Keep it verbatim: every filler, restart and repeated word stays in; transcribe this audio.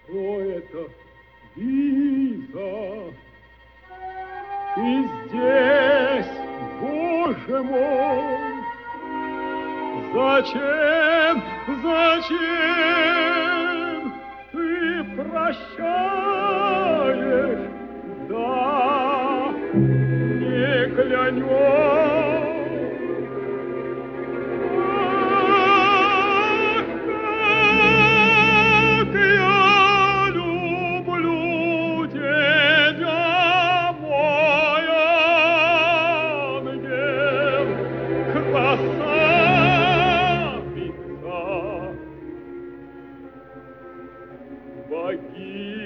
Что это, Лиза? Ты здесь, Боже мой! Зачем, зачем ты прощаешь? Да, не клянешь. Богиня.